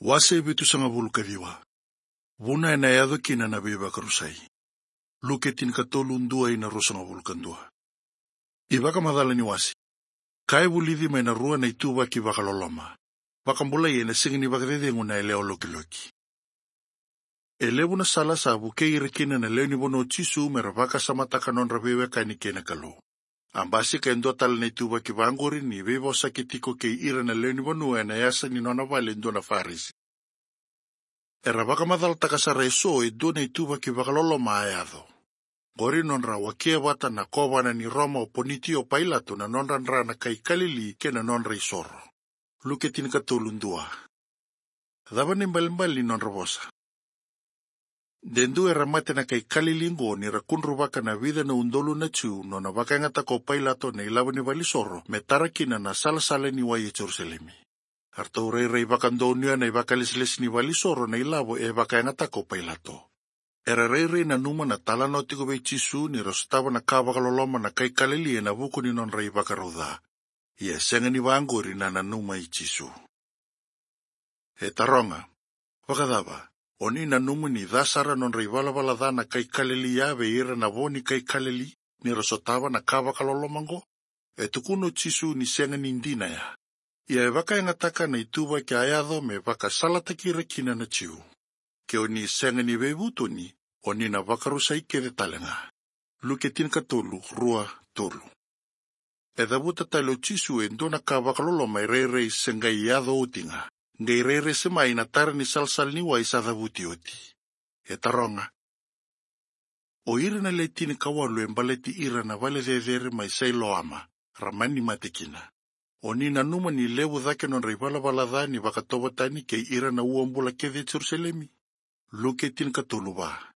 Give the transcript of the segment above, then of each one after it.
Wase bitu sanga vulukadiwa. Vuna ena yado kina na beba karusai. Luketin katolundua ina rosanga vulukandua. Ibaka madala ni wasi. Kai vulidi maina rua na ituba ki baka loloma. Baka mbula yena singini baka dedengu na eleo loki. Elevu na sala sabu ke irekina na leo ni bono chisu mera baka samataka non rabewe kani kena kalo. Ambasi ka endo tala na ituba ki bangori ni bebo sakitiko ke ira na leo ni bono na yasa ni nona vale endo na farisi. Era baka madala takasara eso edo na ituba ki baka loloma ayado. Gori nonra wakia wata na kowana ni Roma o poniti o pailato na nonra na kai kalili ke na nonra isoro. Luketin katolundua. Daba ni mbalimbali nonra bosa. Dendu era mate na kai kalilingo ni rakunru baka na vida na undolu na chu no na baka ngata ko pailato na ilawa ni valisoro metarakina na salasale ni waye Jerusalemi. Arto rei baka ndonyo na ibaka lisles ni valisoro na ilawo e baka ngata ko pailato. Era rei na numa na tala no tiko be chisu ni rostava na kaba kaloloma na kai kalili na buku ni non rei baka roda. Ia senga ni vanguri na numa I chisu. He taronga. Wakadaba. Oni na numa ni dasara non rei vala na kai kalili yawe ira na voni kai kalili ni rostava na kaba kalolomango. E tukuno chisu ni senga ni indina ya. Ia e baka ngataka na ituba ki ayado me baka salataki rekina na chiu. Ke oni senga ni vebuto ni, oni na wakarusai ke de talenga. Luketin katolu, rua, tolu. E dabuta talo chisu endona ka wakalolo mai rei senga iado utinga. Ngai rei sema ina tara ni salsal ni wa isa dabuti oti. E taronga. O ira na leitini kawalu embaleti ira na vale dedere mai sailo ama, ramani matekina. Oni na numa ni lewu dhake non rei vala ni wakatobatani ke ira na uambula ke de Jerusalemi. Luketin katolu ba.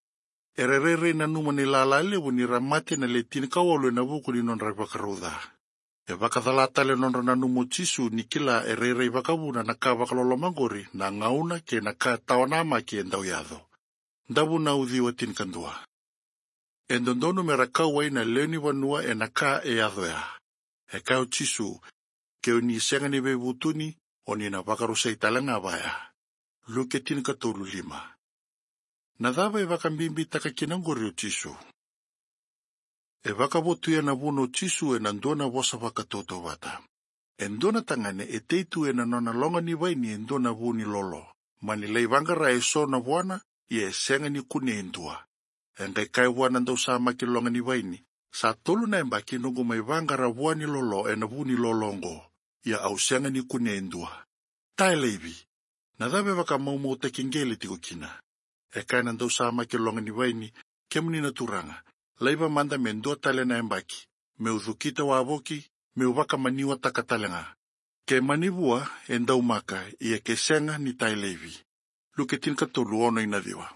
Rei na numa ni lalale ni ramate na letin kawalu na buku ni non rei bakaruda. E bakathalatale non na numo chisu ni kila rei bakabuna na ka bakalolomangori na ngauna ke na ka tawanama ke endau yado. Ndabu na udhiwa tin kandua. Endondono merakawai na leoni wanua e na ka e yado ya. E kao chisu ke ni senga ni bebutuni oni na bakarusai talanga baya. Luketin katolu 5. Nadhava e wakambimbi takakinangori o chisu. E wakabotu ya na vuno chisu e nandona wasa wakatoto wata. Endona tangane e teitu e na nona longa ni waini endona vuni lolo. Mani leivangara e so na wana e senga ni kune endua. Engai kai wana ndau sama ki longa ni waini. Sa tolu na embaki nungu maivangara wani lolo e na vuni lolongo. Ia au senga ni kune endua. Tai leivi. Nadhabe waka mau te kingeli tiko kina. E kai nandau sama ke longa ni waini, kemuni na turanga. Leiva manda me ndua tale na embaki. Me udhukita wa avoki, me uwaka maniwa takatalenga. Ke manivua e ndau maka, ia ke senga ni tai leivi. Luketin katolu ono inadhiwa.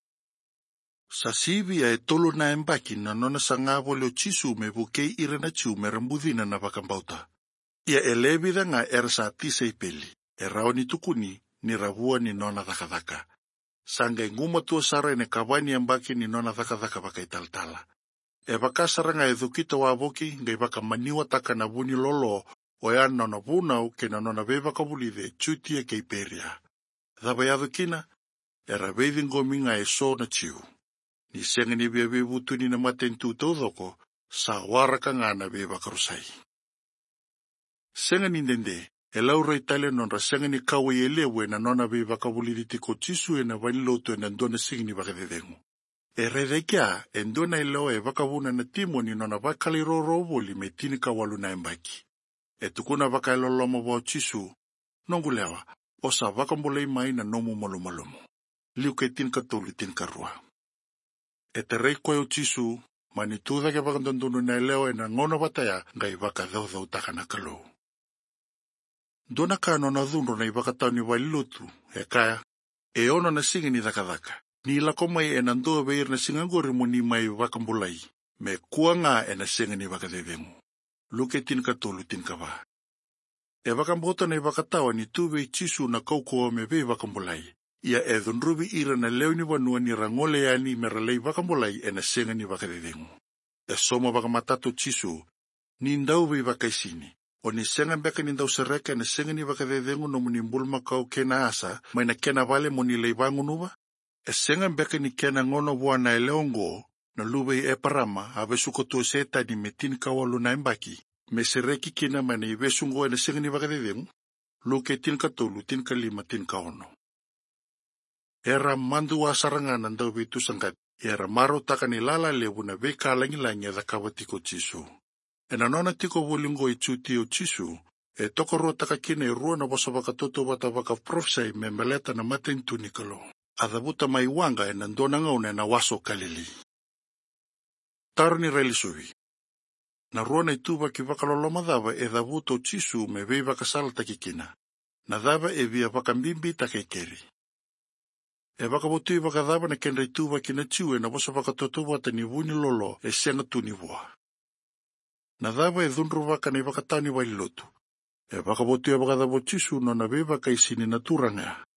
Sasivi e tolu na embaki na nona sangavo leo chisu me bukei ire na chiu me rambudhina na wakambauta. Ia e levida nga ersa tisa ipeli. E raoni tukuni, ni ravua ni nona dhaka. Sanga nguma tua sara ene kawani ambaki ni nona dhaka baka italtala. E baka saranga e dhukita wa avoki, ngai baka maniwa taka na vuni lolo, o ya nona vunau ke na nona veva kabulide, chutia ke iperia. Dhabayado kina, e raveidhi ngominga e so na chiu. Ni senga ni bia bebutu ni na matentu taudhoko, sa waraka ngana veva karusai. Senga ni ndende. E laura Italia non rasenga ni kawa i elewe na nona vei wakabulidi tiko chisu e na vaniloto e na ndona singini wakadedengu. E redekia e ndona ilao e wakabuna na timo ni nona wakaliroro voli me tini kawalu na embaki. E tukuna wakailoloma wao chisu, nongulewa, osa wakambulei mai na nomu malumalomu. Liu ke tin katolu tin karua. E te rei koe o chisu, mani tuudha ke wakandondonu na ilao e na ngona wataya ngai wakadhaudhau taka na kalou. Dona ka nona dhunro na ibakatau ni wailutu, e kaya, e ono na singi ni dhaka. Ni lako mai e nandoa veir na singangori mo ni mai wakambulai, me kuanga e na singa ni wakadedengu. Luketin katolu tin kawa. E wakambota na ibakatawa ni tuwe chisu na kaukua me vei wakambulai. Ia e dhunrubi ira na leo ni wanua ni rangole yani meralei wakambulai e na singa ni wakadedengu. E soma wakamatato chisu, ni ndau vei wakaisini. O ni senga mbeka ni ndau sereka ni senga ni vakadedhengu no muni mbulma kau kena asa, maina kena vale muni leivangu nuva. E senga mbeka ni kena ngono buana eleongo, na lube i eparama, avesuko tu seta ni metin kawalu na imbaki. Me sereki kina maina i vesungo ene senga ni vakadedhengu, luke tin ka tolu, tin ka lima, tin ka ono. Era mandu wa sarangana ndau vitu sangkat, era maro taka ni lala levu na veka langi ada kawatiko Jisu. Ena nona tiko wulingo i chuti o Jisu, e tokoro taka kine rua na wasa waka toto wata waka profesai me meleta na maten tunikalo. Ada buta mai wanga e nandona ngaune na waso kalili. Taro ni relisuvi. Na rua na ituwa ki wakalolo madhava e dhabuto Jisu me vei wakasala takikina. Na dhava e via wakambimbi takekeri. E wakabutui wakadhava na kenra ituwa kina tiwe na wasa waka toto wata ni wuni lolo e senga tuniwa. Na dhava e dhunru waka na wakatani wailotu. E wakabutui wakadhavo Jisu no na vei wakaisini na turanga.